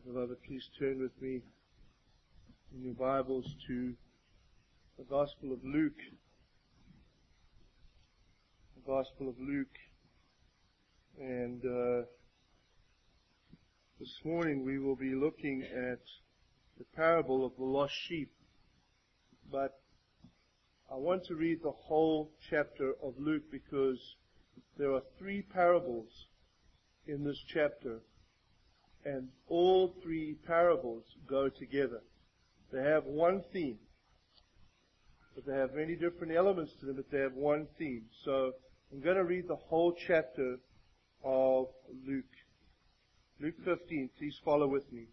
Beloved, please turn with me in your Bibles to the Gospel of Luke. The Gospel of Luke. And this morning we will be looking at the parable of the lost sheep. But I want to read the whole chapter of Luke because there are three parables in this chapter. And all three parables go together. They have one theme. But they have many different elements to them, but they have one theme. So I'm going to read the whole chapter of Luke. Luke 15. Please follow with me.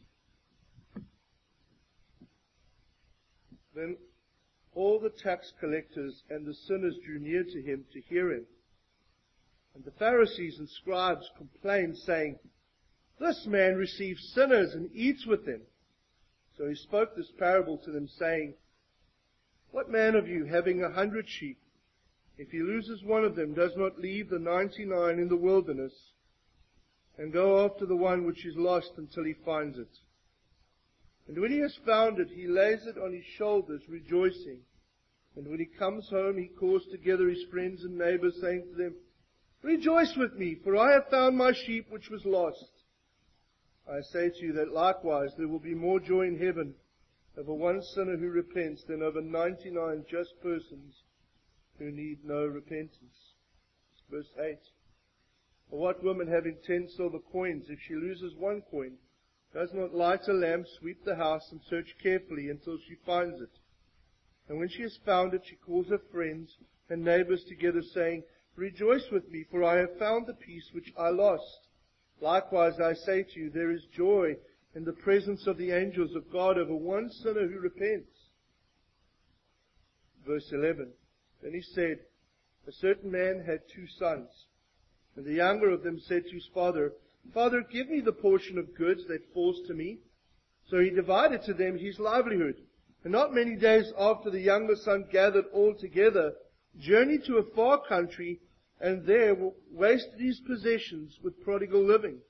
Then all the tax collectors and the sinners drew near to him to hear him. And the Pharisees and scribes complained, saying, "This man receives sinners and eats with them." So he spoke this parable to them, saying, "What man of you, having 100 sheep, if he loses one of them, does not leave the 99 in the wilderness and go after the one which is lost until he finds it? And when he has found it, he lays it on his shoulders, rejoicing. And when he comes home, he calls together his friends and neighbors, saying to them, 'Rejoice with me, for I have found my sheep which was lost.' I say to you that likewise there will be more joy in heaven over one sinner who repents than over 99 just persons who need no repentance." Verse 8. "Or what woman having 10 silver coins, if she loses one coin, does not light a lamp, sweep the house, and search carefully until she finds it? And when she has found it, she calls her friends and neighbors together, saying, 'Rejoice with me, for I have found the piece which I lost.' Likewise, I say to you, there is joy in the presence of the angels of God over one sinner who repents." Verse 11. Then he said, "A certain man had 2 sons. And the younger of them said to his father, 'Father, give me the portion of goods that falls to me.' So he divided to them his livelihood. And not many days after, the younger son gathered all together, journeyed to a far country, and there wasted his possessions with prodigal living.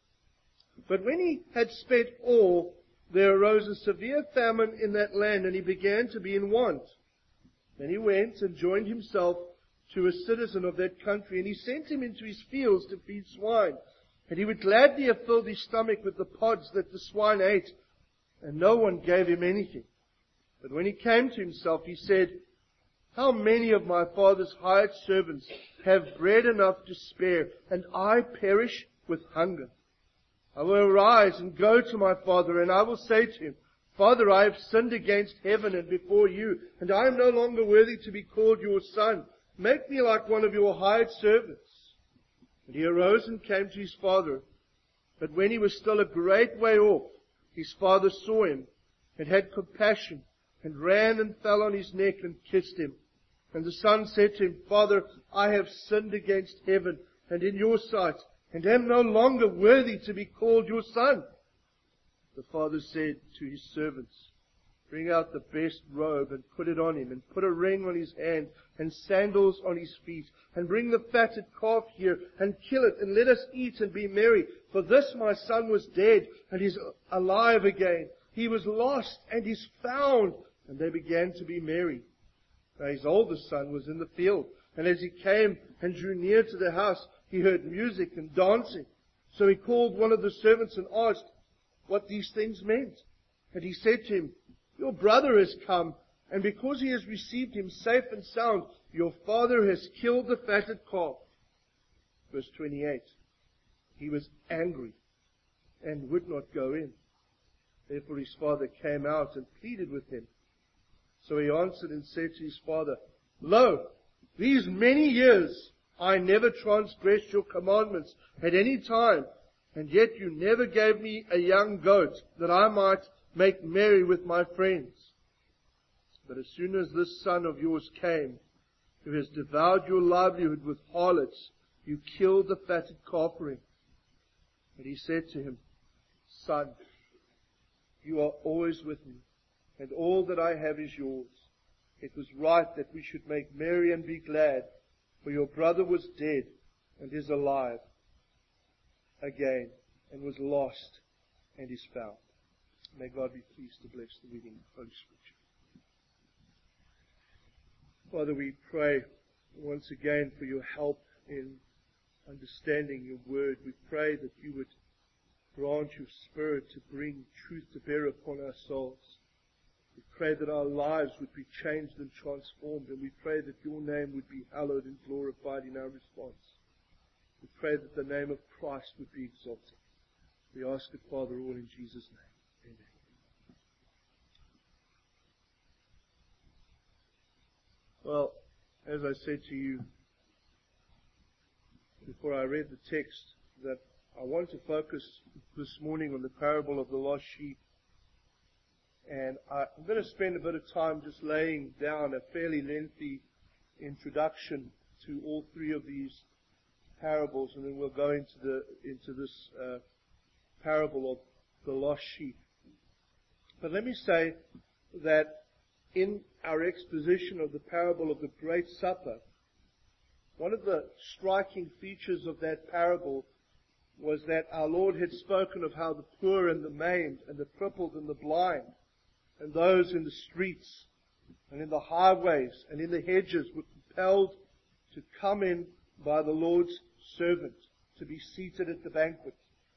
But when he had spent all, there arose a severe famine in that land, and he began to be in want. Then he went and joined himself to a citizen of that country, and he sent him into his fields to feed swine. And he would gladly have filled his stomach with the pods that the swine ate, and no one gave him anything. But when he came to himself, he said, 'How many of my father's hired servants have bread enough to spare, and I perish with hunger? I will arise and go to my father, and I will say to him, Father, I have sinned against heaven and before you, and I am no longer worthy to be called your son. Make me like one of your hired servants.' And he arose and came to his father. But when he was still a great way off, his father saw him, and had compassion, and ran and fell on his neck and kissed him. And the son said to him, 'Father, I have sinned against heaven and in your sight, and am no longer worthy to be called your son.' The father said to his servants, 'Bring out the best robe and put it on him, and put a ring on his hand and sandals on his feet, and bring the fatted calf here and kill it, and let us eat and be merry. For this my son was dead and is alive again. He was lost and is found.' And they began to be merry. Now his oldest son was in the field, and as he came and drew near to the house, he heard music and dancing. So he called one of the servants and asked what these things meant. And he said to him, 'Your brother has come, and because he has received him safe and sound, your father has killed the fatted calf.' Verse 28. He was angry and would not go in. Therefore his father came out and pleaded with him. So he answered and said to his father, 'Lo, these many years I never transgressed your commandments at any time, and yet you never gave me a young goat that I might make merry with my friends. But as soon as this son of yours came, who has devoured your livelihood with harlots, you killed the fatted calf for him.' And he said to him, 'Son, you are always with me, and all that I have is yours. It was right that we should make merry and be glad, for your brother was dead and is alive again, and was lost and is found. May God be pleased to bless the reading of Holy Scripture. Father, we pray once again for your help in understanding your word. We pray that you would grant your Spirit to bring truth to bear upon our souls. We pray that our lives would be changed and transformed, and we pray that your name would be hallowed and glorified in our response. We pray that the name of Christ would be exalted. We ask it, Father, all in Jesus' name. Amen. Well, as I said to you before I read the text, that I want to focus this morning on the parable of the lost sheep. And I'm going to spend a bit of time just laying down a fairly lengthy introduction to all three of these parables, and then we'll go into this parable of the lost sheep. But let me say that in our exposition of the parable of the Great Supper, one of the striking features of that parable was that our Lord had spoken of how the poor and the maimed and the crippled and the blind and those in the streets and in the highways and in the hedges were compelled to come in by the Lord's servant to be seated at the banquet.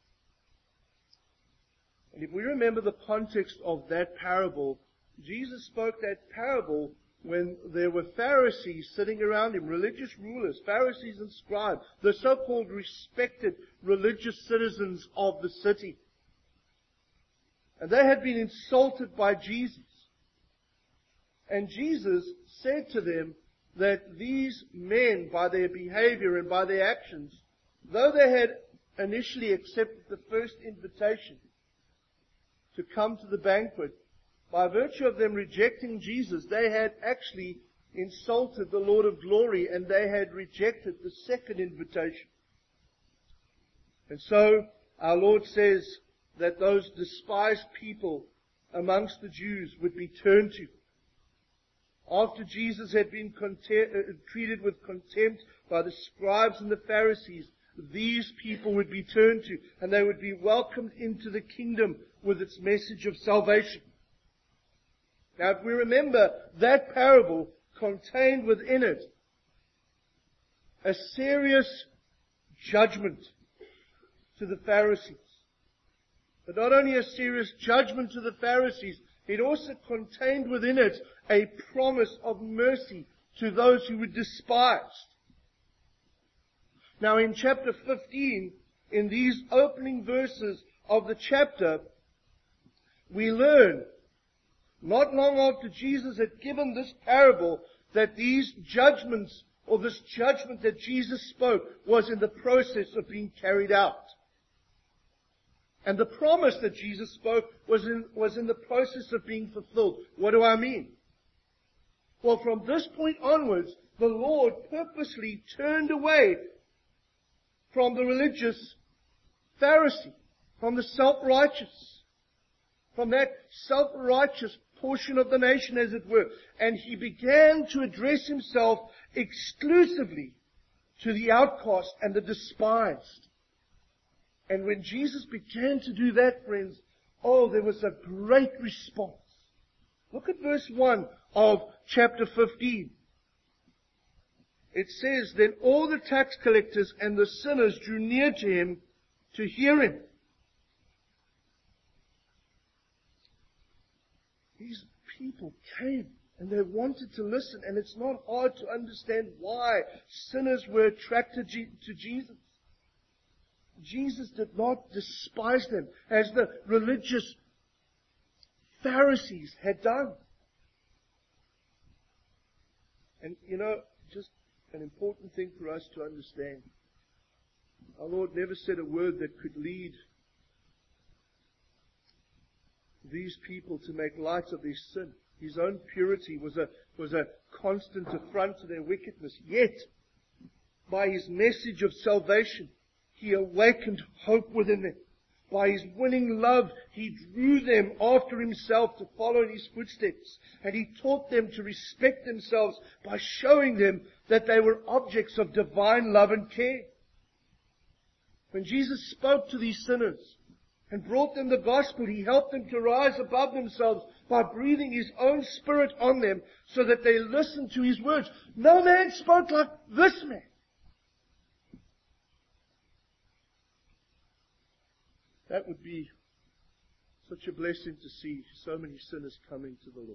And if we remember the context of that parable, Jesus spoke that parable when there were Pharisees sitting around him, religious rulers, Pharisees and scribes, the so-called respected religious citizens of the city. And they had been insulted by Jesus. And Jesus said to them that these men, by their behavior and by their actions, though they had initially accepted the first invitation to come to the banquet, by virtue of them rejecting Jesus, they had actually insulted the Lord of glory, and they had rejected the second invitation. And so our Lord says that those despised people amongst the Jews would be turned to. After Jesus had been treated with contempt by the scribes and the Pharisees, these people would be turned to, and they would be welcomed into the kingdom with its message of salvation. Now, if we remember, that parable contained within it a serious judgment to the Pharisees. But not only a serious judgment to the Pharisees, it also contained within it a promise of mercy to those who were despised. Now, in chapter 15, in these opening verses of the chapter, we learn, not long after Jesus had given this parable, that these judgments, or this judgment that Jesus spoke, was in the process of being carried out. And the promise that Jesus spoke was in the process of being fulfilled. What do I mean? Well, from this point onwards, the Lord purposely turned away from the religious Pharisee, from the self-righteous, from that self-righteous portion of the nation, as it were. And he began to address himself exclusively to the outcast and the despised. And when Jesus began to do that, friends, there was a great response. Look at verse 1 of chapter 15. It says, "Then all the tax collectors and the sinners drew near to him to hear him." These people came and they wanted to listen, and it's not hard to understand why sinners were attracted to Jesus. Jesus did not despise them as the religious Pharisees had done. And just an important thing for us to understand. Our Lord never said a word that could lead these people to make light of their sin. His own purity was a constant affront to their wickedness. Yet, by His message of salvation, He awakened hope within them. By His winning love, He drew them after Himself to follow in His footsteps. And He taught them to respect themselves by showing them that they were objects of divine love and care. When Jesus spoke to these sinners, and brought them the gospel. He helped them to rise above themselves by breathing His own Spirit on them so that they listened to His words. No man spoke like this man. That would be such a blessing to see so many sinners coming to the Lord.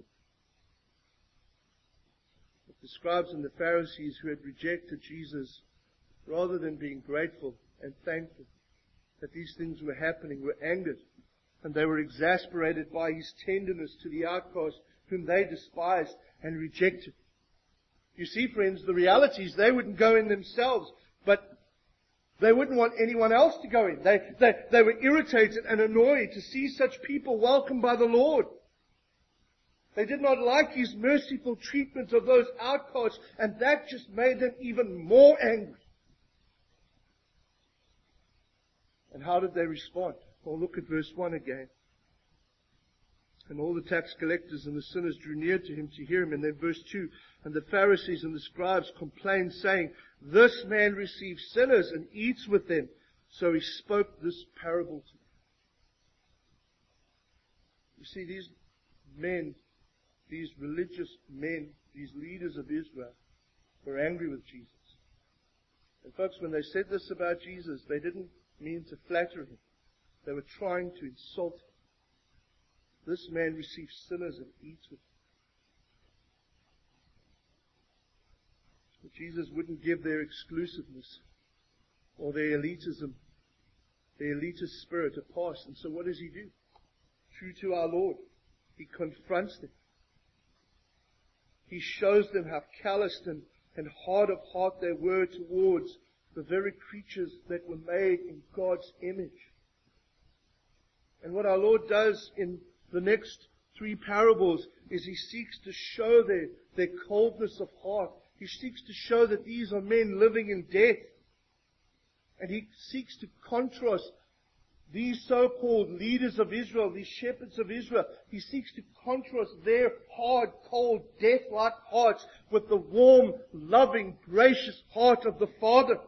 But the scribes and the Pharisees who had rejected Jesus, rather than being grateful and thankful that these things were happening, were angered, and they were exasperated by His tenderness to the outcast whom they despised and rejected. You see, friends, the reality is they wouldn't go in themselves, but they wouldn't want anyone else to go in. They were irritated and annoyed to see such people welcomed by the Lord. They did not like His merciful treatment of those outcasts, and that just made them even more angry. And how did they respond? Well, look at verse 1 again. And all the tax collectors and the sinners drew near to Him to hear Him. And then verse 2, and the Pharisees and the scribes complained, saying, this man receives sinners and eats with them. So He spoke this parable to them. You see, these men, these religious men, these leaders of Israel, were angry with Jesus. And folks, when they said this about Jesus, they didn't mean to flatter Him. They were trying to insult Him. This man receives sinners and eats with them. But Jesus wouldn't give their exclusiveness or their elitism, their elitist spirit a pass. And so what does He do? True to our Lord, He confronts them. He shows them how calloused and hard of heart they were towards the very creatures that were made in God's image. And what our Lord does in the next 3 parables is He seeks to show their coldness of heart. He seeks to show that these are men living in death. And He seeks to contrast these so-called leaders of Israel, these shepherds of Israel. He seeks to contrast their hard, cold, death-like hearts with the warm, loving, gracious heart of the Father.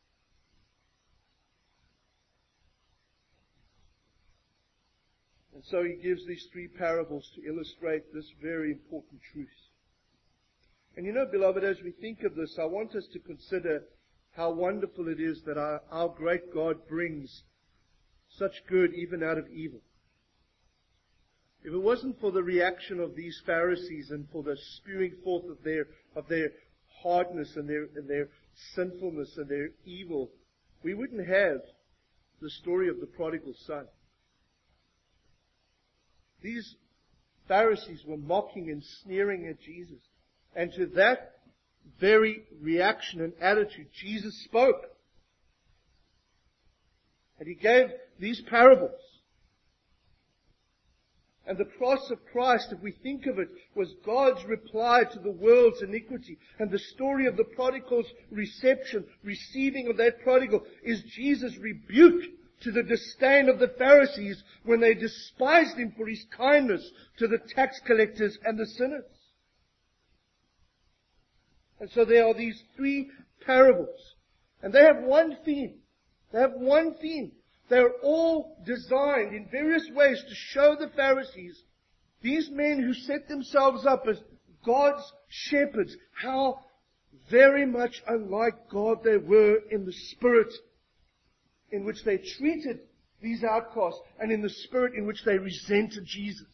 And so He gives these 3 parables to illustrate this very important truth. And you know, beloved, as we think of this, I want us to consider how wonderful it is that our great God brings such good even out of evil. If it wasn't for the reaction of these Pharisees and for the spewing forth of their hardness and their sinfulness and their evil, we wouldn't have the story of the prodigal son. These Pharisees were mocking and sneering at Jesus. And to that very reaction and attitude, Jesus spoke. And He gave these parables. And the cross of Christ, if we think of it, was God's reply to the world's iniquity. And the story of the prodigal's receiving of that prodigal, is Jesus' rebuke to the disdain of the Pharisees when they despised Him for His kindness to the tax collectors and the sinners. And so there are these 3 parables. And they have one theme. They have one theme. They're all designed in various ways to show the Pharisees, these men who set themselves up as God's shepherds, how very much unlike God they were in the spirit in which they treated these outcasts and in the spirit in which they resented Jesus.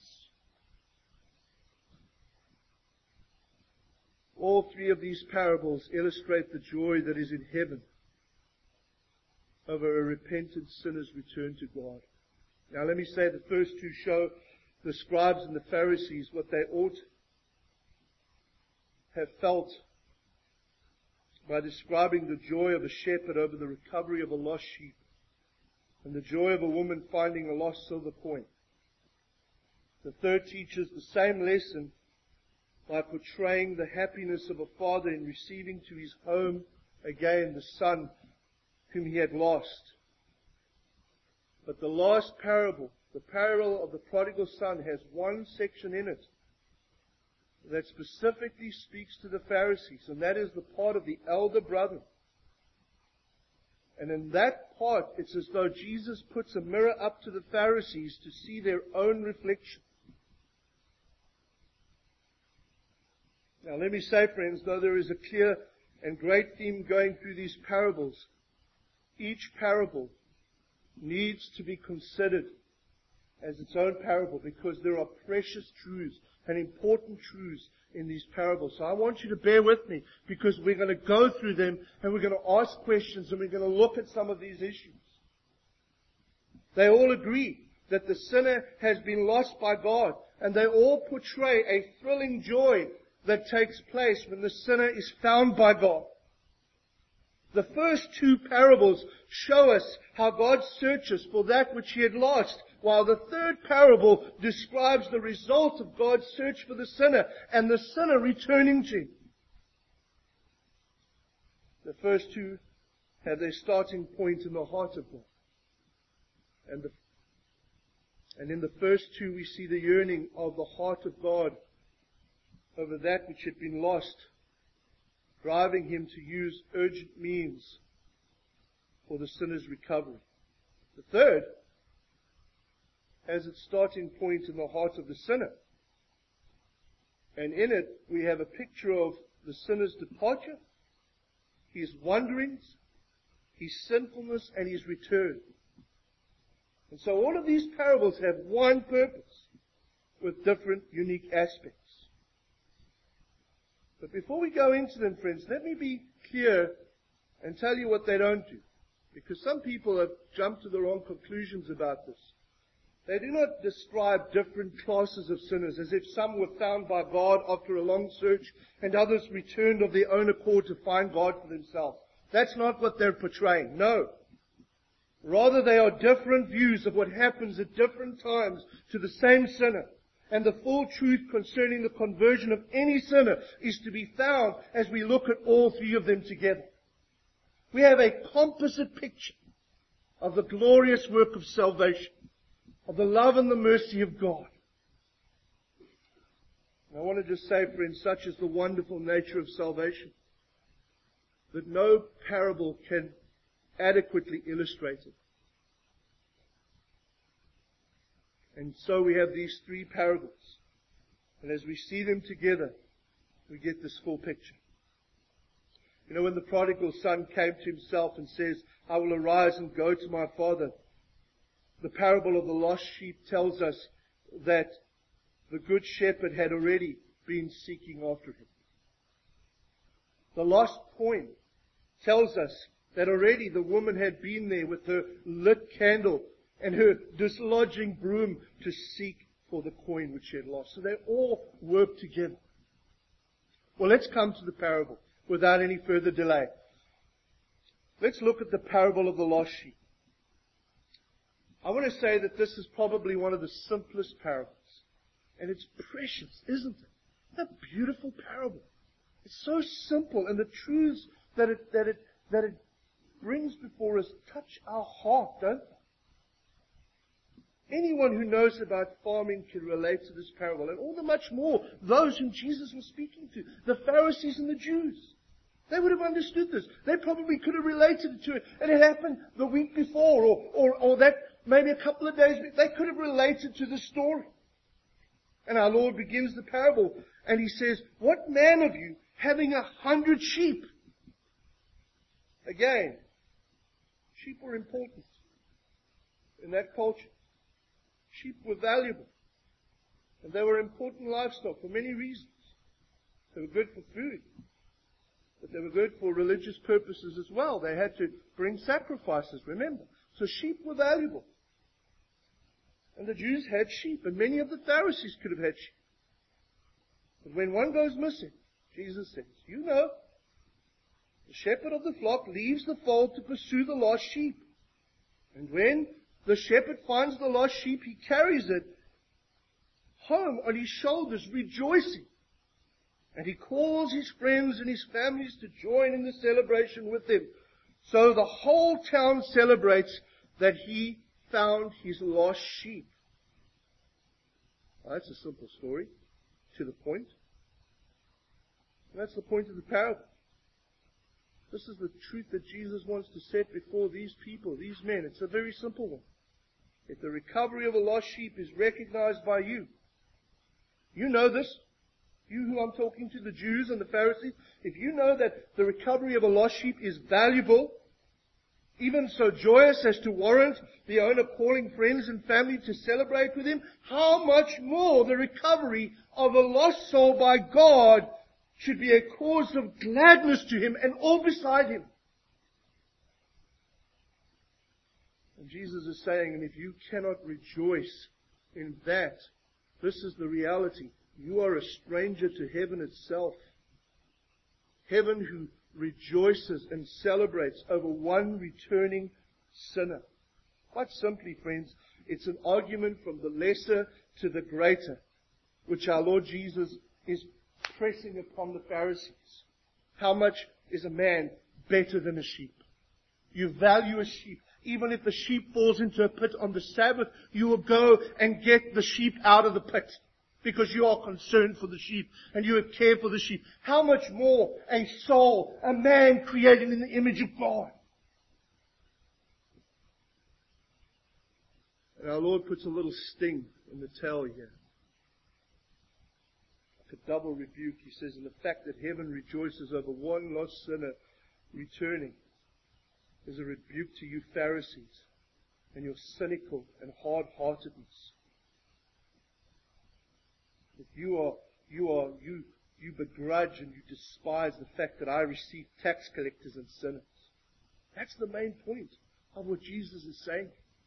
All 3 of these parables illustrate the joy that is in heaven over a repentant sinner's return to God. Now let me say the first 2 show the scribes and the Pharisees what they ought have felt by describing the joy of a shepherd over the recovery of a lost sheep and the joy of a woman finding a lost silver coin. The third teaches the same lesson by portraying the happiness of a father in receiving to his home again the son whom he had lost. But the last parable, the parable of the prodigal son, has one section in it that specifically speaks to the Pharisees, and that is the part of the elder brother. And in that part, it's as though Jesus puts a mirror up to the Pharisees to see their own reflection. Now let me say, friends, though there is a clear and great theme going through these parables, each parable needs to be considered as its own parable, because there are precious truths and important truths in these parables. So I want you to bear with me, because we're going to go through them and we're going to ask questions and we're going to look at some of these issues. They all agree that the sinner has been lost by God, and they all portray a thrilling joy that takes place when the sinner is found by God. The first two parables show us how God searches for that which He had lost, while the third parable describes the result of God's search for the sinner and the sinner returning to Him. The first two have their starting point in the heart of God. And in the first two we see the yearning of the heart of God over that which had been lost, driving Him to use urgent means for the sinner's recovery. The third has its starting point in the heart of the sinner. And in it, we have a picture of the sinner's departure, his wanderings, his sinfulness, and his return. And so all of these parables have one purpose, with different, unique aspects. But before we go into them, friends, let me be clear and tell you what they don't do. Because some people have jumped to the wrong conclusions about this. They do not describe different classes of sinners as if some were found by God after a long search and others returned of their own accord to find God for themselves. That's not what they're portraying. No. Rather, they are different views of what happens at different times to the same sinner. And the full truth concerning the conversion of any sinner is to be found as we look at all three of them together. We have a composite picture of the glorious work of salvation, of the love and the mercy of God. And I want to just say, friends, such is the wonderful nature of salvation, that no parable can adequately illustrate it. And so we have these three parables. And as we see them together, we get this full picture. You know, when the prodigal son came to himself and says, I will arise and go to my father, the parable of the lost sheep tells us that the good shepherd had already been seeking after him. The lost coin tells us that already the woman had been there with her lit candle and her dislodging broom to seek for the coin which she had lost. So they all work together. Well, let's come to the parable without any further delay. Let's look at the parable of the lost sheep. I want to say that this is probably one of the simplest parables. And it's precious, isn't it? A beautiful parable. It's so simple, and the truths that it brings before us touch our heart, don't they? Anyone who knows about farming can relate to this parable, and all the much more those whom Jesus was speaking to, the Pharisees and the Jews. They would have understood this. They probably could have related to it. And it happened the week before, or that maybe a couple of days before. They could have related to the story. And our Lord begins the parable, and He says, what man of you, having 100 sheep? Again, sheep were important in that culture. Sheep were valuable. And they were important livestock for many reasons. They were good for food. But they were good for religious purposes as well. They had to bring sacrifices, remember. So sheep were valuable. And the Jews had sheep, and many of the Pharisees could have had sheep. But when one goes missing, Jesus says, you know, the shepherd of the flock leaves the fold to pursue the lost sheep. And when the shepherd finds the lost sheep, he carries it home on his shoulders, rejoicing. And he calls his friends and his families to join in the celebration with him. So the whole town celebrates that he found his lost sheep. Well, that's a simple story, to the point. And that's the point of the parable. This is the truth that Jesus wants to set before these people, these men. It's a very simple one. If the recovery of a lost sheep is recognized by you, you know this. You who I'm talking to, the Jews and the Pharisees, if you know that the recovery of a lost sheep is valuable, even so joyous as to warrant the owner calling friends and family to celebrate with him, how much more the recovery of a lost soul by God should be a cause of gladness to him and all beside him. And Jesus is saying, and if you cannot rejoice in that, this is the reality. You are a stranger to heaven itself. Heaven who rejoices and celebrates over one returning sinner. Quite simply, friends, it's an argument from the lesser to the greater, which our Lord Jesus is pressing upon the Pharisees. How much is a man better than a sheep? You value a sheep. Even if the sheep falls into a pit on the Sabbath, you will go and get the sheep out of the pit, because you are concerned for the sheep and you have care for the sheep. How much more a soul, a man created in the image of God? And our Lord puts a little sting in the tail here. Like a double rebuke, he says, in the fact that heaven rejoices over one lost sinner returning is a rebuke to you Pharisees and your cynical and hard-heartedness. That you begrudge and you despise the fact that I receive tax collectors and sinners. That's the main point of what Jesus is saying.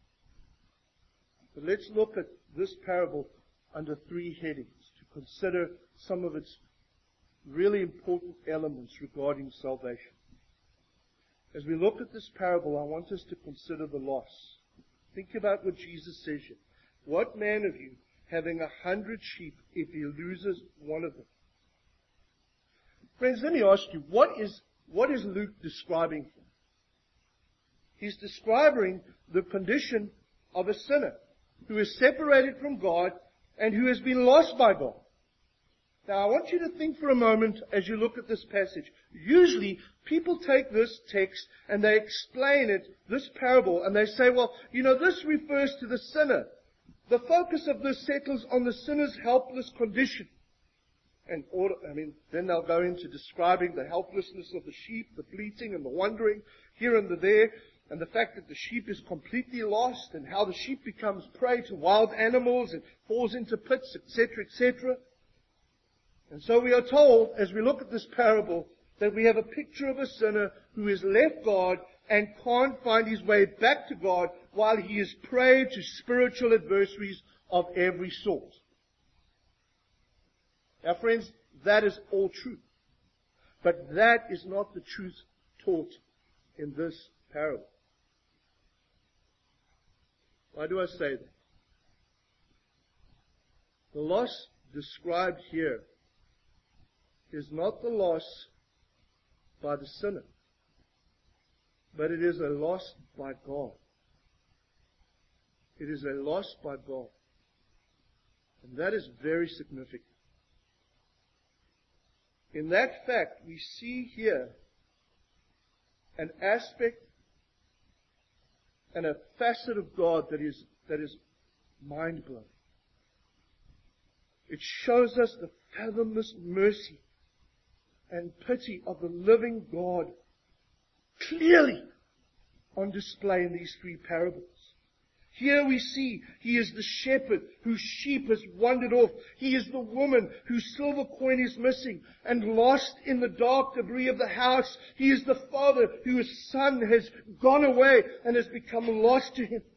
But let's look at this parable under three headings to consider some of its really important elements regarding salvation. As we look at this parable, I want us to consider the loss. Think about what Jesus says here. What man of you, having 100 sheep, if he loses one of them? Friends, let me ask you, what is Luke describing here? He's describing the condition of a sinner who is separated from God and who has been lost by God. Now, I want you to think for a moment as you look at this passage. Usually, people take this text and they explain it, this parable, and they say, well, this refers to the sinner. The focus of this settles on the sinner's helpless condition. Then they'll go into describing the helplessness of the sheep, the bleating and the wandering here and there, and the fact that the sheep is completely lost, and how the sheep becomes prey to wild animals and falls into pits, etc., etc. And so we are told, as we look at this parable, that we have a picture of a sinner who has left God and can't find his way back to God while he is prey to spiritual adversaries of every sort. Now, friends, that is all true. But that is not the truth taught in this parable. Why do I say that? The loss described here is not the loss by the sinner, but it is a loss by God. It is a loss by God. And that is very significant. In that fact, we see here an aspect and a facet of God that is mind-blowing. It shows us the fathomless mercy and pity of the living God clearly on display in these three parables. Here we see He is the shepherd whose sheep has wandered off. He is the woman whose silver coin is missing and lost in the dark debris of the house. He is the father whose son has gone away and has become lost to him.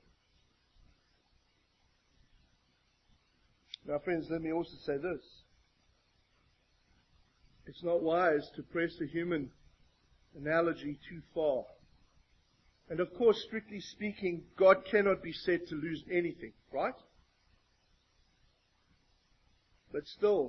Now, friends, let me also say this. It's not wise to press the human analogy too far. And of course, strictly speaking, God cannot be said to lose anything, right? But still,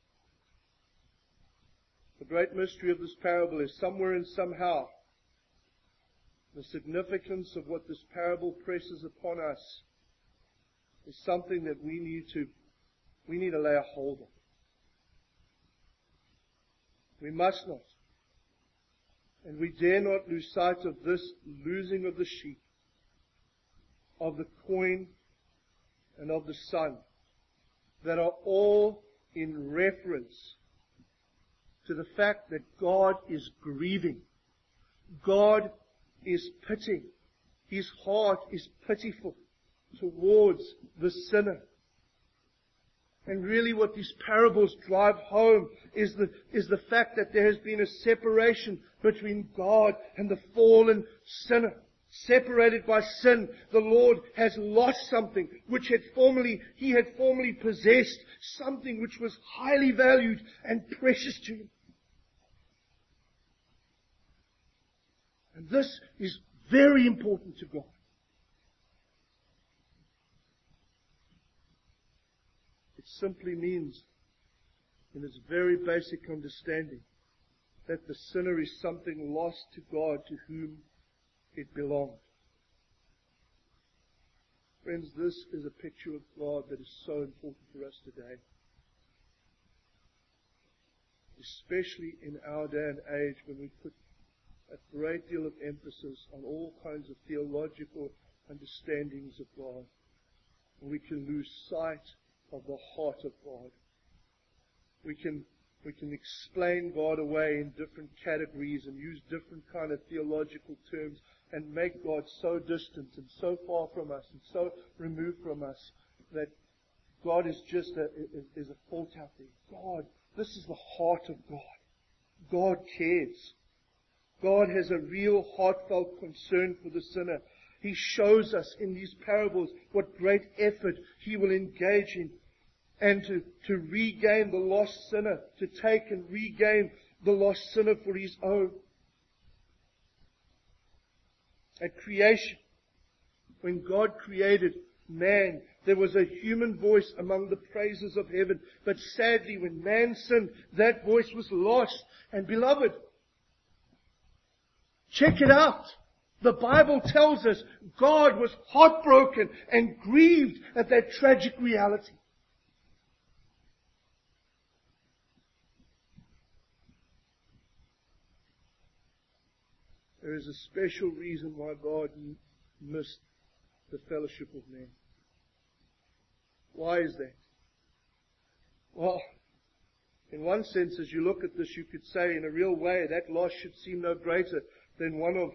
the great mystery of this parable is somewhere and somehow the significance of what this parable presses upon us is something that we need to lay a hold on. We must not And we dare not lose sight of this losing of the sheep, of the coin, and of the son, that are all in reference to the fact that God is grieving. God is pitying. His heart is pitiful towards the sinner. And really what these parables drive home is the fact that there has been a separation between God and the fallen sinner. Separated by sin, the Lord has lost something which he had formerly possessed, something which was highly valued and precious to him. And this is very important to God. It simply means, in its very basic understanding, that the sinner is something lost to God to whom it belonged. Friends, this is a picture of God that is so important for us today. Especially in our day and age when we put a great deal of emphasis on all kinds of theological understandings of God. And we can lose sight of the heart of God. We can explain God away in different categories and use different kind of theological terms and make God so distant and so far from us and so removed from us that God is just a fault out there. God, this is the heart of God. God cares. God has a real heartfelt concern for the sinner. He shows us in these parables what great effort He will engage in and to regain the lost sinner, to take and regain the lost sinner for His own. At creation, when God created man, there was a human voice among the praises of heaven. But sadly, when man sinned, that voice was lost. And beloved, check it out. The Bible tells us God was heartbroken and grieved at that tragic reality. There is a special reason why God missed the fellowship of man. Why is that? Well, in one sense, as you look at this, you could say in a real way that loss should seem no greater than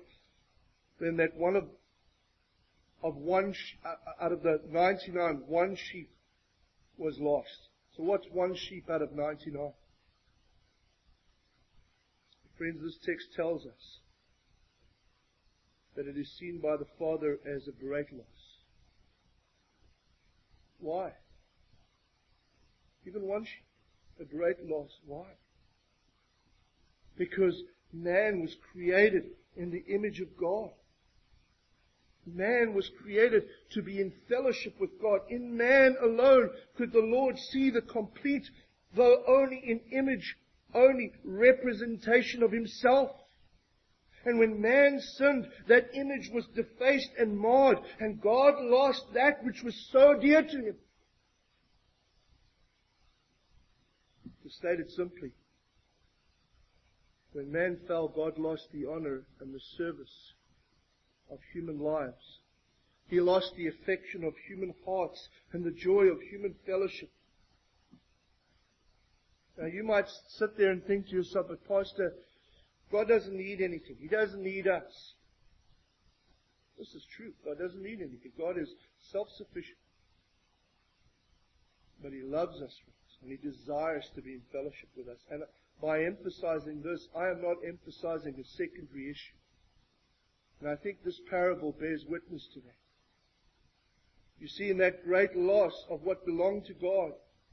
out of the 99, one sheep was lost. So what's one sheep out of 99? Friends, this text tells us that it is seen by the Father as a great loss. Why? Even one sheep, a great loss. Why? Because man was created in the image of God. Man was created to be in fellowship with God. In man alone could the Lord see the complete, though only in image, only representation of Himself. And when man sinned, that image was defaced and marred, and God lost that which was so dear to Him. To state it simply, when man fell, God lost the honor and the service of human lives. He lost the affection of human hearts and the joy of human fellowship. Now you might sit there and think to yourself, but Pastor, God doesn't need anything. He doesn't need us. This is true. God doesn't need anything. God is self-sufficient. But He loves us, friends, and He desires to be in fellowship with us. And by emphasizing this, I am not emphasizing a secondary issue. And I think this parable bears witness to that. You see, in that great loss of what belonged to God,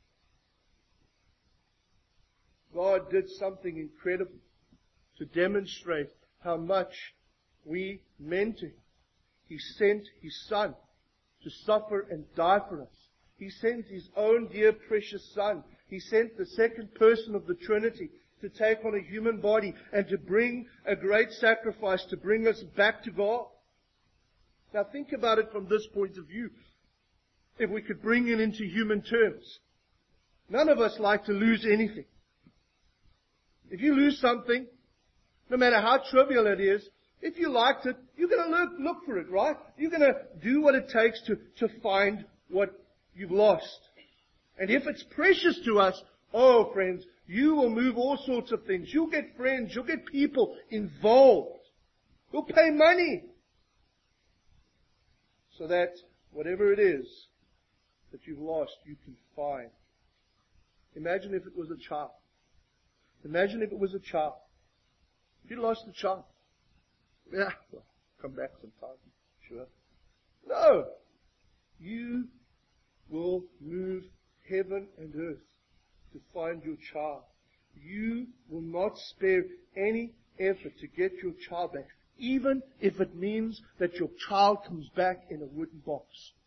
God did something incredible to demonstrate how much we meant to Him. He sent His Son to suffer and die for us. He sent His own dear precious Son. He sent the second person of the Trinity to take on a human body and to bring a great sacrifice to bring us back to God. Now think about it from this point of view. If we could bring it into human terms. None of us like to lose anything. If you lose something, No matter how trivial it is, if you liked it, you're going to look for it, right? You're going to do what it takes to find what you've lost. And if it's precious to us, oh friends, you will move all sorts of things. You'll get friends, you'll get people involved. You'll pay money. So that whatever it is that you've lost, you can find. Imagine if it was a child. Imagine if it was a child. If you lost a child. Yeah, well, come back sometime. Sure. No. You will move heaven and earth to find your child. You will not spare any effort to get your child back, even if it means that your child comes back in a wooden box.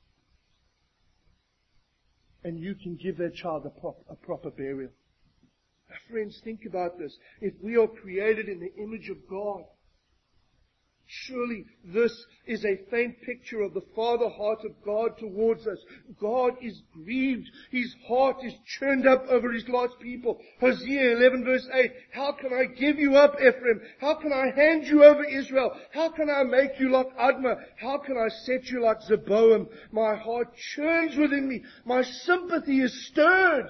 And you can give that child a proper burial. Now, friends, think about this. If we are created in the image of God, surely this is a faint picture of the Father heart of God towards us. God is grieved. His heart is churned up over His lost people. Hosea 11 verse 8. How can I give you up, Ephraim? How can I hand you over, Israel? How can I make you like Admah? How can I set you like Zeboim? My heart churns within me. My sympathy is stirred.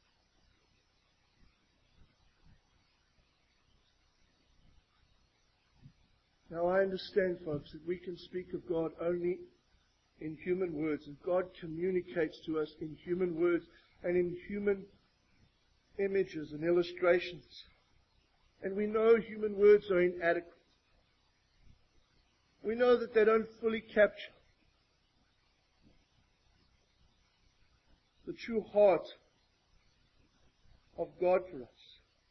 Now I understand, folks, that we can speak of God only in human words, and God communicates to us in human words and in human images and illustrations. And we know human words are inadequate. We know that they don't fully capture the true heart of God for us.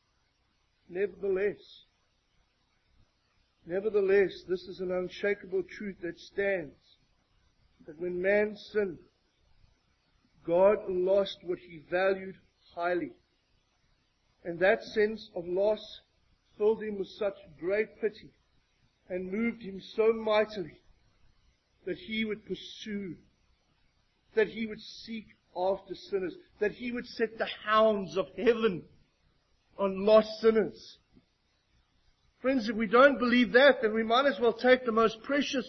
Nevertheless, this is an unshakable truth that stands, that when man sinned, God lost what He valued highly. And that sense of loss filled Him with such great pity and moved Him so mightily that He would pursue, that He would seek after sinners, that He would set the hounds of heaven on lost sinners. Friends, if we don't believe that, then we might as well take the most precious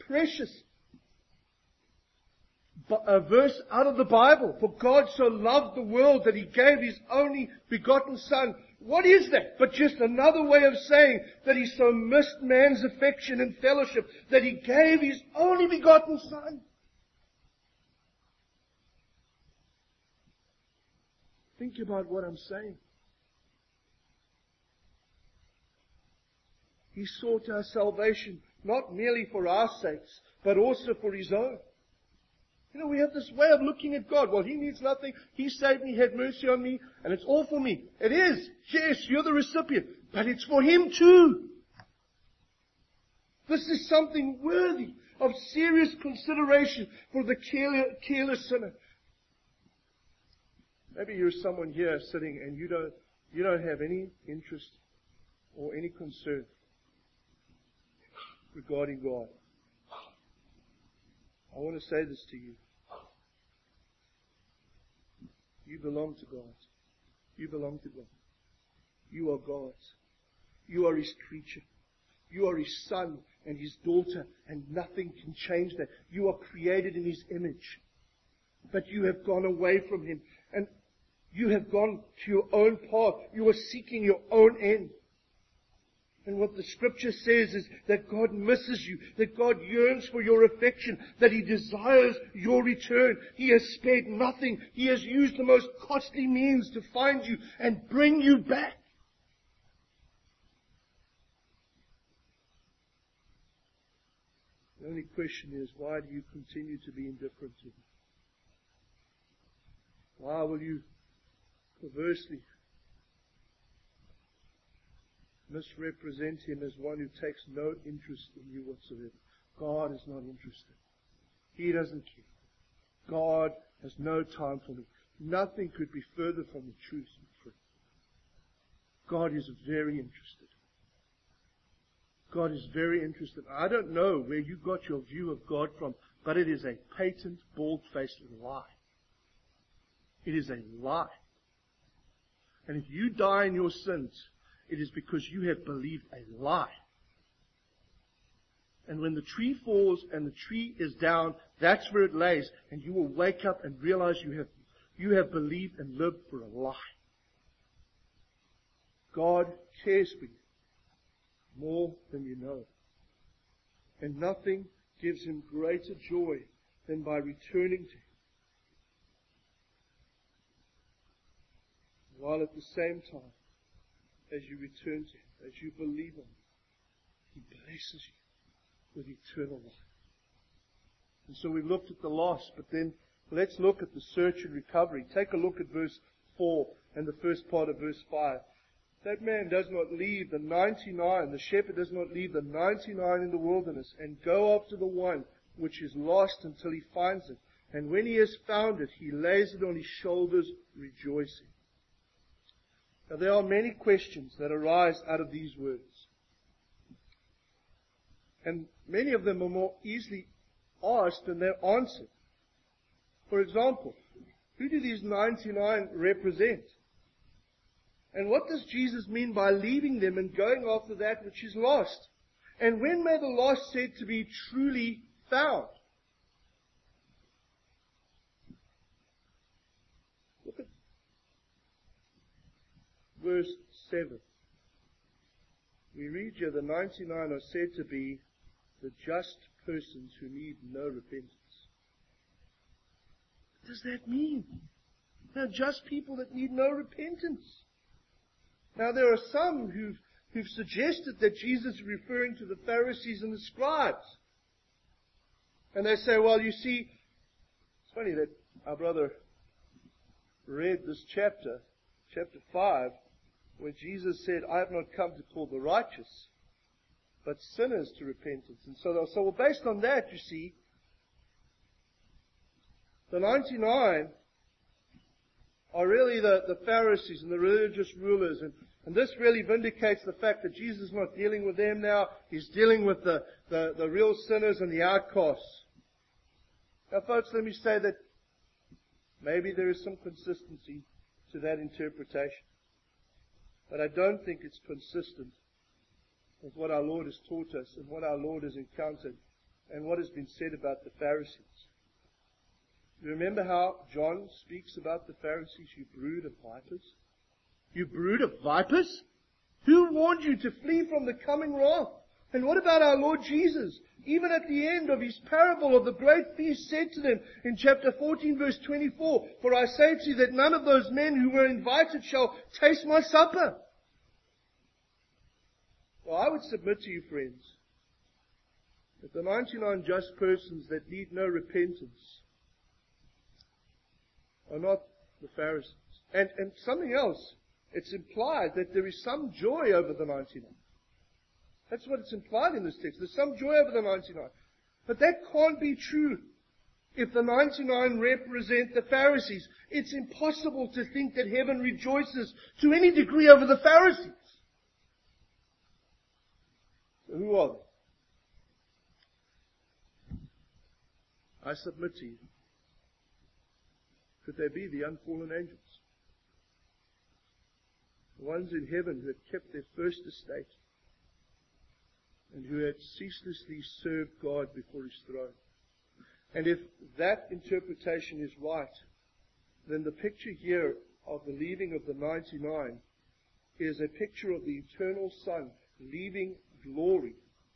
verse out of the Bible. For God so loved the world that He gave His only begotten Son. What is that? But just another way of saying that He so missed man's affection and fellowship that He gave His only begotten Son. Think about what I'm saying. He sought our salvation, not merely for our sakes, but also for His own. You know, we have this way of looking at God. Well, He needs nothing. He saved me, had mercy on me, and it's all for me. It is. Yes, you're the recipient. But it's for Him too. This is something worthy of serious consideration for the careless sinner. Maybe you're someone here sitting and you don't have any interest or any concern regarding God. I want to say this to you. You belong to God. You belong to God. You are God's. You are His creature. You are His son and His daughter, and nothing can change that. You are created in His image. But you have gone away from Him, and you have gone to your own path. You are seeking your own end. And what the Scripture says is that God misses you, that God yearns for your affection, that He desires your return. He has spared nothing. He has used the most costly means to find you and bring you back. The only question is, why do you continue to be indifferent to Him? Why will you perversely misrepresent Him as one who takes no interest in you whatsoever? God is not interested. He doesn't care. God has no time for me. Nothing could be further from the truth, my friend. God is very interested. God is very interested. I don't know where you got your view of God from, but it is a patent, bald-faced lie. It is a lie. And if you die in your sins, It is because you have believed a lie. And when the tree falls and the tree is down, that's where it lays. And you will wake up and realize you have believed and lived for a lie. God cares for you more than you know. And nothing gives Him greater joy than by returning to Him. While at the same time, as you return to Him, as you believe in Him, He blesses you with eternal life. And so we've looked at the loss, but then let's look at the search and recovery. Take a look at verse 4 and the first part of verse 5. That man does not leave the 99, the shepherd does not leave the 99 in the wilderness and go after the one which is lost until he finds it. And when he has found it, he lays it on his shoulders, rejoicing. Now there are many questions that arise out of these words. And many of them are more easily asked than they're answered. For example, who do these 99 represent? And what does Jesus mean by leaving them and going after that which is lost? And when may the lost said to be truly found? Look at verse 7. We read here, the 99 are said to be the just persons who need no repentance. What does that mean? They're just people that need no repentance. Now there are some who've suggested that Jesus is referring to the Pharisees and the scribes. And they say, well, you see, it's funny that our brother read this chapter 5, where Jesus said, I have not come to call the righteous, but sinners to repentance. And so based on that, you see, the 99 are really the Pharisees and the religious rulers. And this really vindicates the fact that Jesus is not dealing with them now. He's dealing with the real sinners and the outcasts. Now, folks, let me say that maybe there is some consistency to that interpretation. But I don't think it's consistent with what our Lord has taught us and what our Lord has encountered and what has been said about the Pharisees. You remember how John speaks about the Pharisees, you brood of vipers? You brood of vipers? Who warned you to flee from the coming wrath? And what about our Lord Jesus? Even at the end of His parable of the great feast said to them in chapter 14 verse 24, for I say to you that none of those men who were invited shall taste my supper. Well, I would submit to you, friends, that the 99 just persons that need no repentance are not the Pharisees. And something else, it's implied that there is some joy over the 99. That's what it's implied in this text. There's some joy over the 99. But that can't be true if the 99 represent the Pharisees. It's impossible to think that heaven rejoices to any degree over the Pharisees. So who are they? I submit to you. Could they be the unfallen angels? The ones in heaven who had kept their first estate and who had ceaselessly served God before His throne. And if that interpretation is right, then the picture here of the leaving of the 99 is a picture of the eternal Son leaving glory,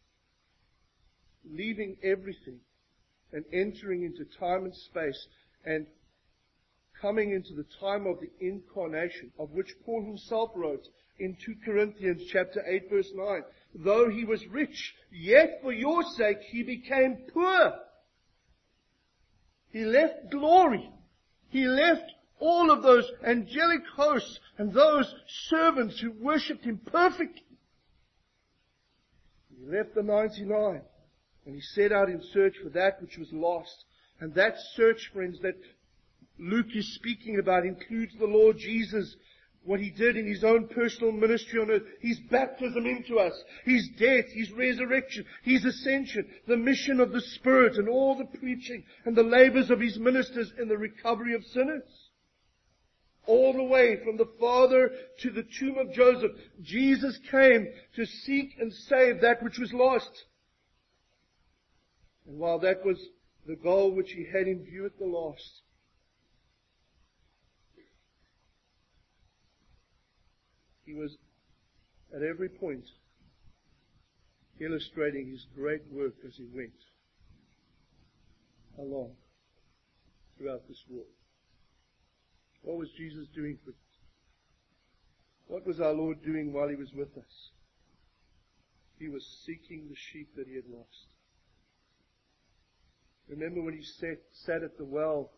leaving everything and entering into time and space and coming into the time of the incarnation, of which Paul himself wrote in 2 Corinthians chapter 8 verse 9. Though He was rich, yet for your sake He became poor. He left glory. He left all of those angelic hosts and those servants who worshipped Him perfectly. He left the 99 and He set out in search for that which was lost. And that search, friends, that Luke is speaking about includes the Lord Jesus, what He did in His own personal ministry on earth, His baptism into us, His death, His resurrection, His ascension, the mission of the Spirit, and all the preaching and the labors of His ministers in the recovery of sinners. All the way from the Father to the tomb of Joseph, Jesus came to seek and save that which was lost. And while that was the goal which He had in view at the last, He was at every point illustrating His great work as He went along throughout this world. What was Jesus doing for us? What was our Lord doing while He was with us? He was seeking the sheep that He had lost. Remember when He sat at the well,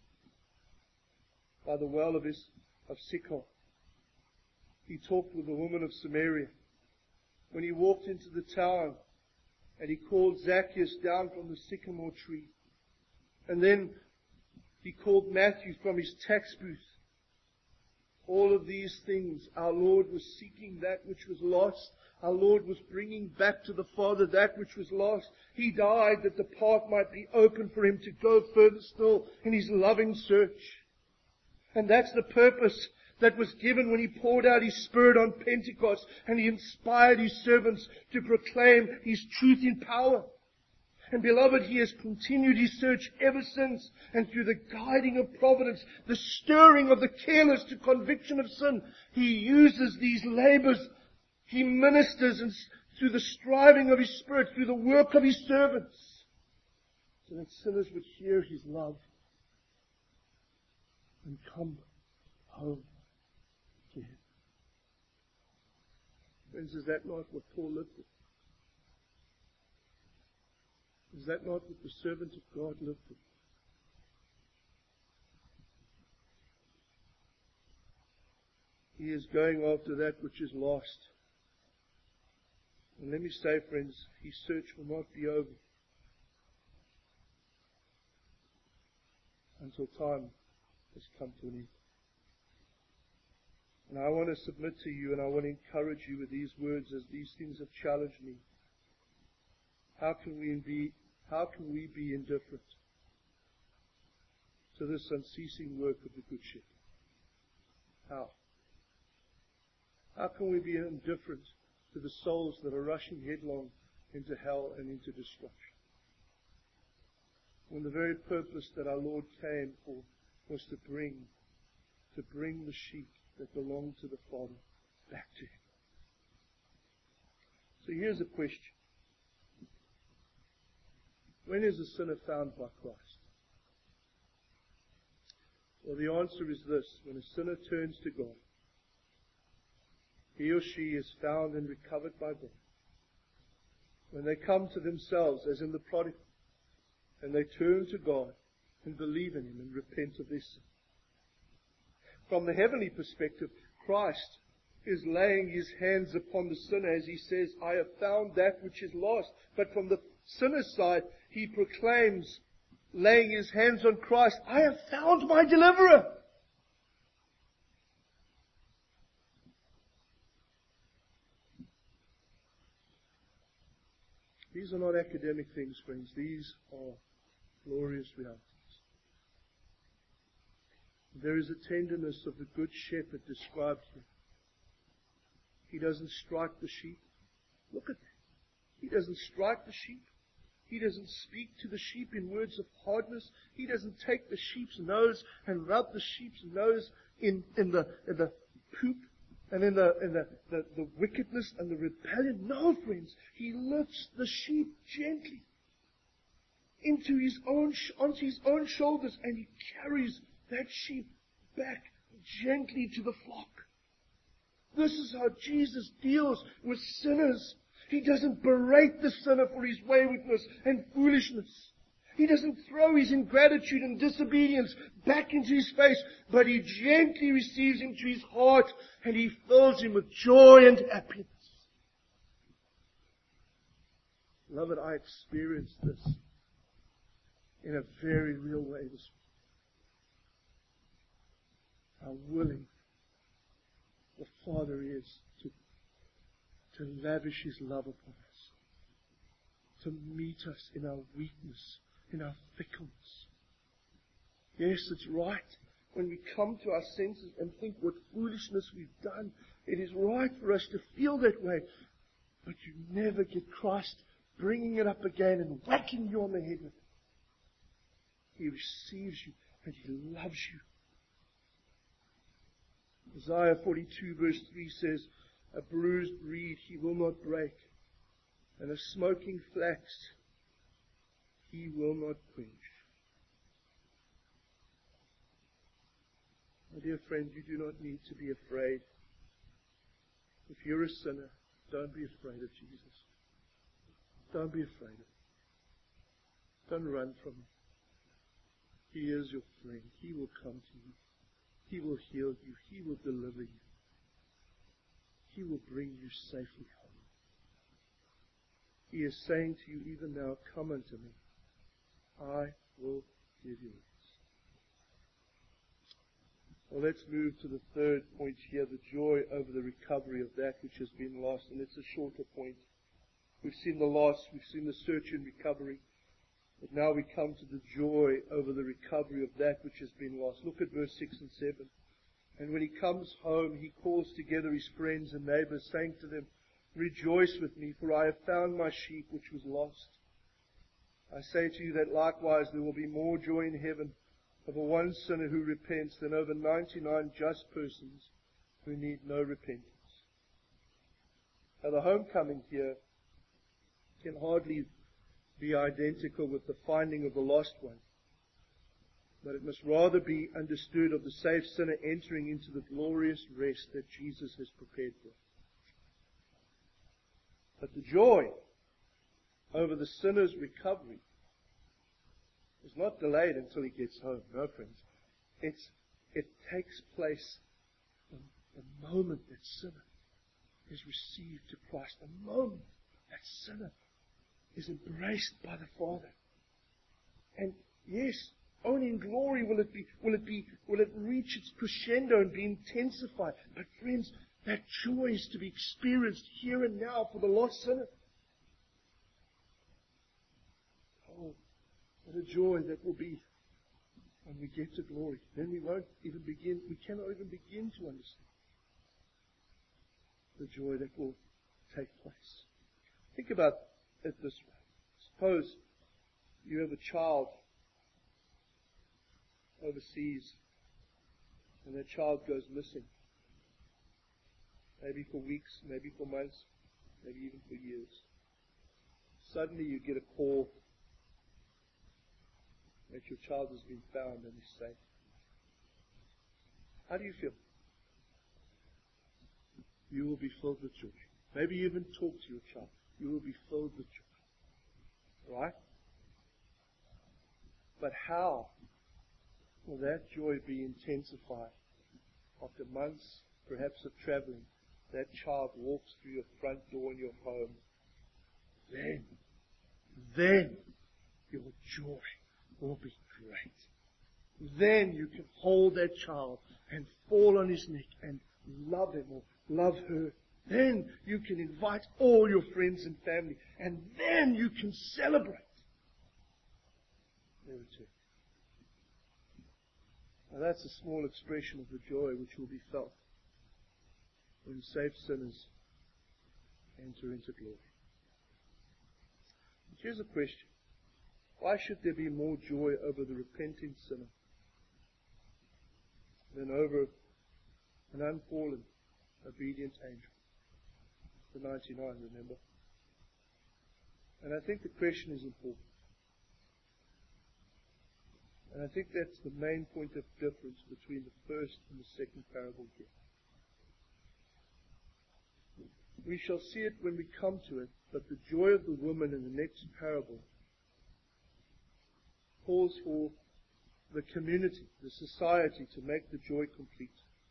by the well of Sychar. He talked with the woman of Samaria. When He walked into the town and He called Zacchaeus down from the sycamore tree. And then He called Matthew from his tax booth. All of these things, our Lord was seeking that which was lost. Our Lord was bringing back to the Father that which was lost. He died that the path might be open for Him to go further still in His loving search. And that's the purpose that was given when He poured out His Spirit on Pentecost and He inspired His servants to proclaim His truth in power. And beloved, He has continued His search ever since. And through the guiding of providence, the stirring of the careless to conviction of sin, He uses these labors. He ministers and through the striving of His Spirit, through the work of His servants, so that sinners would hear His love and come home to Him. Friends, is that not what Paul lived with? Is that not what the servant of God lived with? He is going after that which is lost. And let me say, friends, His search will not be over until time has come to an end. And I want to submit to you and I want to encourage you with these words as these things have challenged me. How can we be indifferent to this unceasing work of the Good Shepherd? How? How can we be indifferent to the souls that are rushing headlong into hell and into destruction, when the very purpose that our Lord came for was to bring the sheep that belong to the Father back to Him? So here's a question. When is a sinner found by Christ? Well, the answer is this: when a sinner turns to God, he or she is found and recovered by God. When they come to themselves, as in the prodigal, and they turn to God and believe in Him and repent of their sin. From the heavenly perspective, Christ is laying His hands upon the sinner as He says, I have found that which is lost. But from the sinner's side, He proclaims, laying His hands on Christ, I have found my deliverer. These are not academic things, friends. These are glorious realities. There is a tenderness of the Good Shepherd described here. He doesn't strike the sheep. Look at that. He doesn't strike the sheep. He doesn't speak to the sheep in words of hardness. He doesn't take the sheep's nose and rub the sheep's nose in the poop and in the wickedness and the rebellion. No, friends. He lifts the sheep gently onto his own shoulders, and He carries that sheep back gently to the flock. This is how Jesus deals with sinners. He doesn't berate the sinner for his waywardness and foolishness. He doesn't throw his ingratitude and disobedience back into his face, but He gently receives him to his heart and He fills him with joy and happiness. Beloved, I experienced this in a very real way this week. How willing the Father is to lavish His love upon us, to meet us in our weakness, in our fickleness. Yes, it's right when we come to our senses and think what foolishness we've done. It is right for us to feel that way. But you never get Christ bringing it up again and whacking you on the head with it. He receives you and He loves you. Isaiah 42 verse 3 says, a bruised reed He will not break, and a smoking flax He will not quench. My dear friend, you do not need to be afraid. If you're a sinner, don't be afraid of Jesus. Don't be afraid of Him. Don't run from Him. He is your friend. He will come to you. He will heal you. He will deliver you. He will bring you safely home. He is saying to you even now, come unto me. I will give you rest. Well, let's move to the third point here, the joy over the recovery of that which has been lost. And it's a shorter point. We've seen the loss, we've seen the search and recovery. But now we come to the joy over the recovery of that which has been lost. Look at verse 6 and 7. And when he comes home, he calls together his friends and neighbors, saying to them, rejoice with me, for I have found my sheep which was lost. I say to you that likewise there will be more joy in heaven over one sinner who repents than over 99 just persons who need no repentance. Now the homecoming here can hardly be identical with the finding of the lost one, but it must rather be understood of the saved sinner entering into the glorious rest that Jesus has prepared for him. But the joy over the sinner's recovery is not delayed until he gets home. No, friends. It takes place the moment that sinner is received to Christ. The moment that sinner is embraced by the Father. And yes, only in glory will it reach its crescendo and be intensified. But friends, that joy is to be experienced here and now for the lost sinner. Oh, what a joy that will be when we get to glory. Then we cannot even begin to understand the joy that will take place. Think about it this way. Suppose you have a child overseas and that child goes missing. Maybe for weeks, maybe for months, maybe even for years. Suddenly you get a call that your child has been found and is safe. How do you feel? You will be filled with joy. Maybe you even talk to your child. You will be filled with joy. Right? But how will that joy be intensified after months, perhaps, of traveling? That child walks through your front door in your home. Then your joy will be great. Then you can hold that child and fall on his neck and love him or love her. Then you can invite all your friends and family. And then you can celebrate their return. Now that's a small expression of the joy which will be felt when saved sinners enter into glory. But here's a question. Why should there be more joy over the repenting sinner than over an unfallen, obedient angel? The 99, remember? And I think the question is important. And I think that's the main point of difference between the first and the second parable here. We shall see it when we come to it, but the joy of the woman in the next parable calls for the community, the society, to make the joy complete.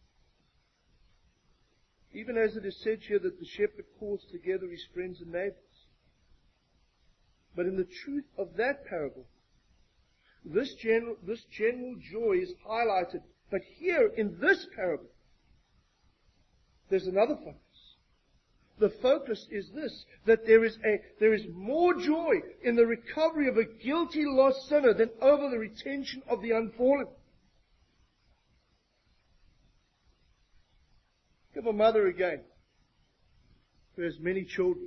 Even as it is said here that the shepherd calls together his friends and neighbors. But in the truth of that parable, this general joy is highlighted. But here in this parable, there's another focus. The focus is this, that there is more joy in the recovery of a guilty lost sinner than over the retention of the unfallen. Think of a mother again who has many children.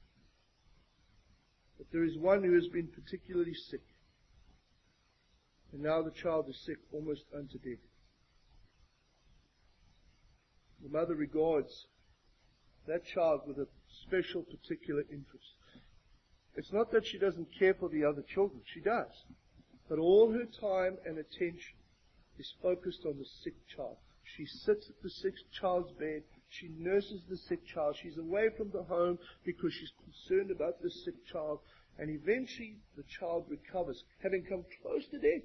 But there is one who has been particularly sick. And now the child is sick almost unto death. The mother regards that child with a special particular interest. It's not that she doesn't care for the other children. She does. But all her time and attention is focused on the sick child. She sits at the sick child's bed. She nurses the sick child. She's away from the home because she's concerned about the sick child. And eventually the child recovers, having come close to death.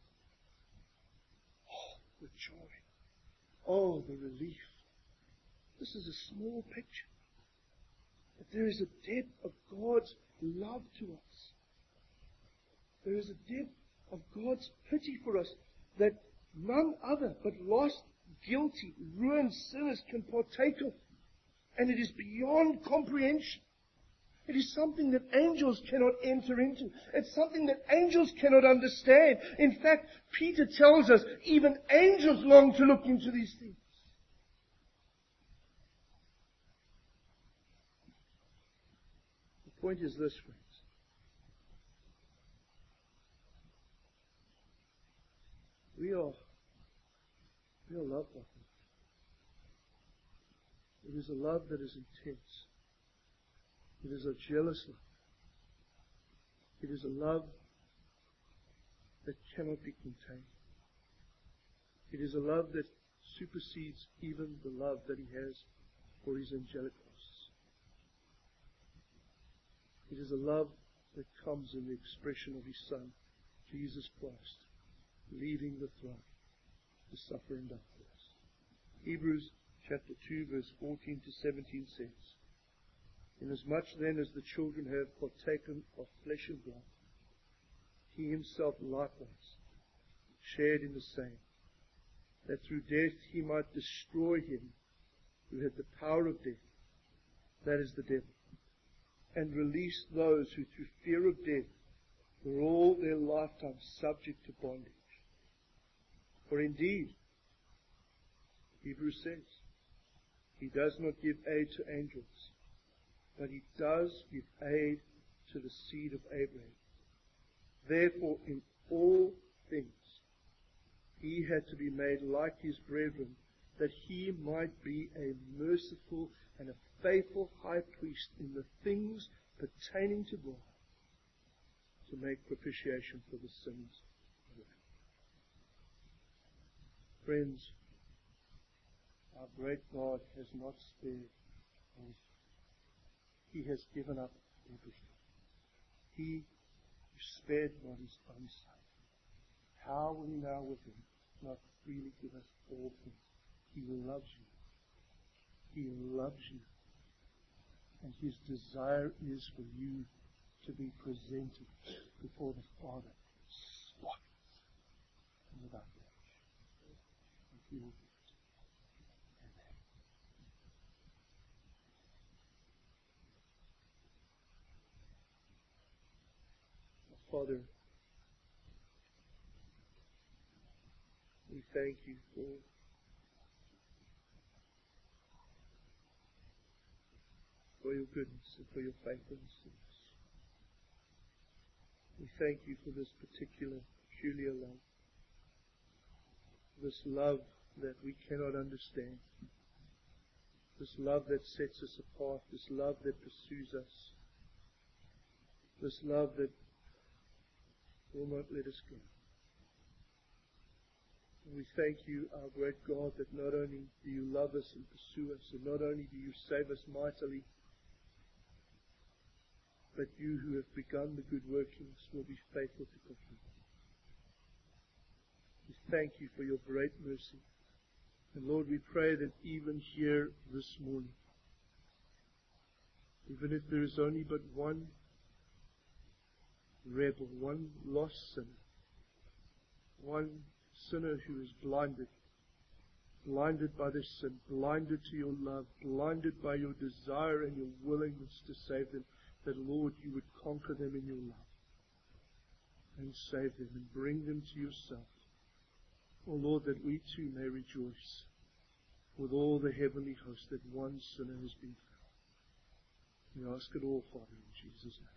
Oh, the joy. Oh, the relief. This is a small picture. But there is a depth of God's love to us. There is a depth of God's pity for us that none other but lost, guilty, ruined sinners can partake of. And it is beyond comprehension. It is something that angels cannot enter into. It's something that angels cannot understand. In fact, Peter tells us even angels long to look into these things. The point is this, friends. We are loved by God. It is a love that is intense. It is a jealous love. It is a love that cannot be contained. It is a love that supersedes even the love that He has for His angelic hosts. It is a love that comes in the expression of His Son, Jesus Christ, leaving the throne to suffer and die for us. Hebrews chapter 2 verse 14 to 17 says, Inasmuch then as the children have partaken of flesh and blood, He Himself likewise shared in the same, that through death He might destroy him who had the power of death, that is the devil, and release those who through fear of death were all their lifetime subject to bondage. For indeed, Hebrews says, He does not give aid to angels, but He does give aid to the seed of Abraham. Therefore, in all things, He had to be made like His brethren, that He might be a merciful and a faithful high priest in the things pertaining to God, to make propitiation for the sins of life. Friends, our great God has not spared anything. He has given up everything. He who spared not His own Son, how will He now with Him not freely give us all things? He loves you. He loves you. And His desire is for you to be presented before the Father, spotless and without blemish. And He will do it. Amen. Father, we thank You for Your goodness and for Your faithfulness to us. We thank You for this particular, peculiar love. This love that we cannot understand. This love that sets us apart. This love that pursues us. This love that will not let us go. And we thank You, our great God, that not only do You love us and pursue us, and not only do You save us mightily, but You who have begun the good workings will be faithful to complete. We thank You for Your great mercy. And Lord, we pray that even here this morning, even if there is only but one rebel, one lost sinner, one sinner who is blinded by their sin, blinded to Your love, blinded by Your desire and Your willingness to save them, that, Lord, You would conquer them in Your love and save them and bring them to Yourself. Oh, Lord, that we too may rejoice with all the heavenly host that one sinner has been found. We ask it all, Father, in Jesus' name.